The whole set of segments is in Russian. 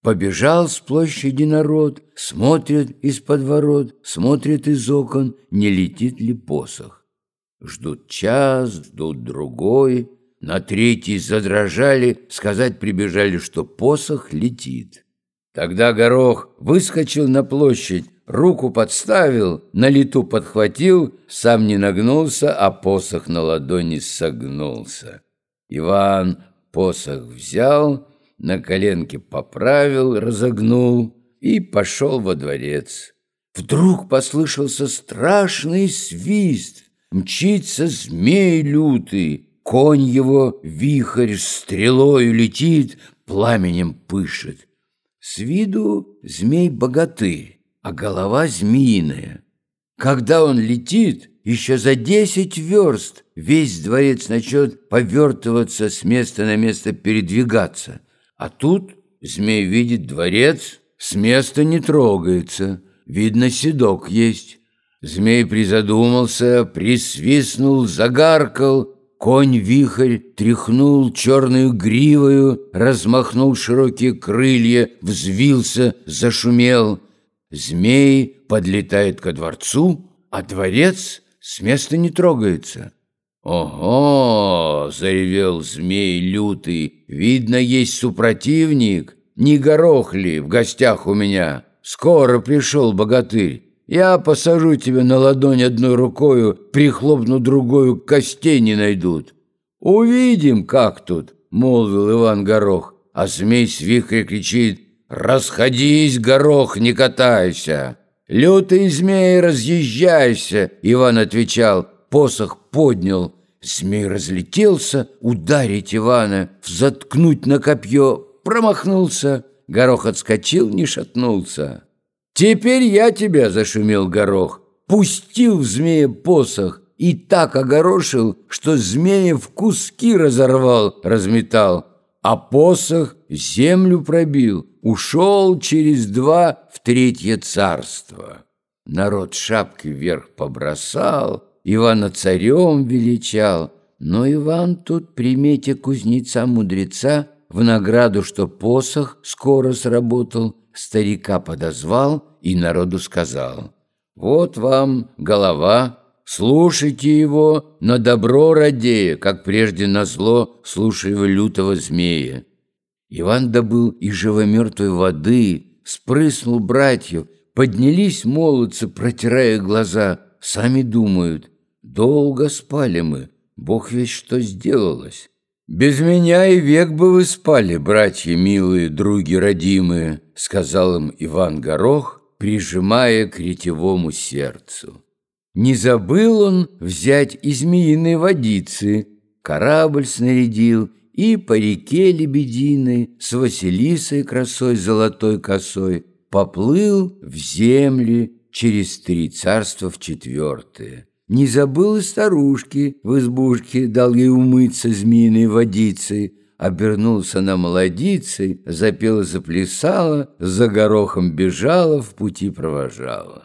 Побежал с площади народ, смотрят из-под ворот, смотрят из окон, не летит ли посох. Ждут час, ждут другой, на третий задрожали, сказать прибежали, что посох летит. Тогда Горох выскочил на площадь, руку подставил, на лету подхватил, сам не нагнулся, а посох на ладони согнулся. Иван посох взял, на коленке поправил, разогнул и пошел во дворец. Вдруг послышался страшный свист, мчится змей лютый, конь его вихрь стрелою летит, пламенем пышет. С виду змей-богатырь, а голова змеиная. Когда он летит, еще за 10 верст весь дворец начнет повертываться, с места на место передвигаться. А тут змей видит дворец, с места не трогается, видно, седок есть. Змей призадумался, присвистнул, загаркал, конь-вихрь тряхнул черную гривою, размахнул широкие крылья, взвился, зашумел. Змей подлетает ко дворцу, а дворец с места не трогается. «Ого!» — заревел змей лютый. «Видно, есть супротивник. Не Горох ли в гостях у меня? Скоро пришел богатырь. Я посажу тебя на ладонь одной рукою, прихлопну другую, костей не найдут». «Увидим, как тут», — молвил Иван Горох. А змей с вихря кричит: «Расходись, Горох, не катайся!» «Лютый змей, разъезжайся!» Иван отвечал, посох поднял. Змей разлетелся, ударить Ивана, взаткнуть на копье, промахнулся. Горох отскочил, не шатнулся. «Теперь я тебя!» — зашумел Горох. Пустил в змея посох и так огорошил, что змея в куски разорвал, разметал, а посох землю пробил, ушел через 2 в 3 царство. Народ шапки вверх побросал, Ивана царем величал, но Иван тут, примете кузнеца-мудреца, в награду, что посох скоро сработал, старика подозвал и народу сказал: «Вот вам голова, слушайте его, на добро радея, как прежде на зло, слушая лютого змея». Иван добыл из живомертвой воды, спрыснул братьев, поднялись молодцы, протирая глаза, сами думают: долго спали мы, Бог весть что сделалось. «Без меня и век бы вы спали, братья милые, други родимые», — сказал им Иван Горох, прижимая к ретевому сердцу. Не забыл он взять и змеиной водицы, корабль снарядил и по реке лебединой с Василисой красой золотой косой поплыл в земли через 3 царства в 4. Не забыл и старушки в избушке, дал ей умыться змеиной водицей, обернулся на молодицей, запела, заплясала, за Горохом бежала, в пути провожала.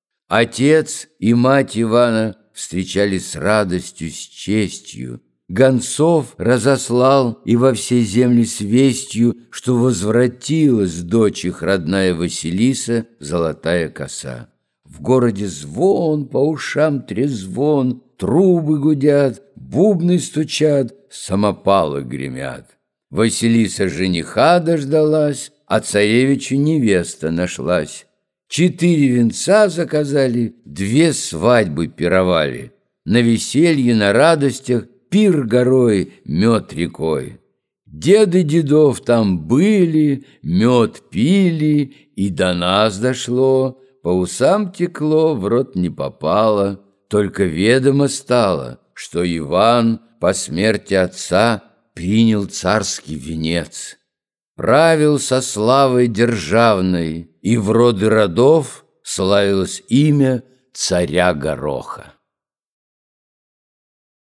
Отец и мать Ивана встречали с радостью, с честью. Гонцов разослал и во все земли с вестью, что возвратилась дочь их родная Василиса, золотая коса. В городе звон, по ушам трезвон, трубы гудят, бубны стучат, самопалы гремят. Василиса жениха дождалась, а царевичу невеста нашлась. 4 венца заказали, 2 свадьбы пировали. На веселье, на радостях пир горой, мед рекой. Деды дедов там были, мед пили, и до нас дошло. По усам текло, в рот не попало, только ведомо стало, что Иван по смерти отца принял царский венец. Правил со славой державной, и в роды родов славилось имя царя Гороха.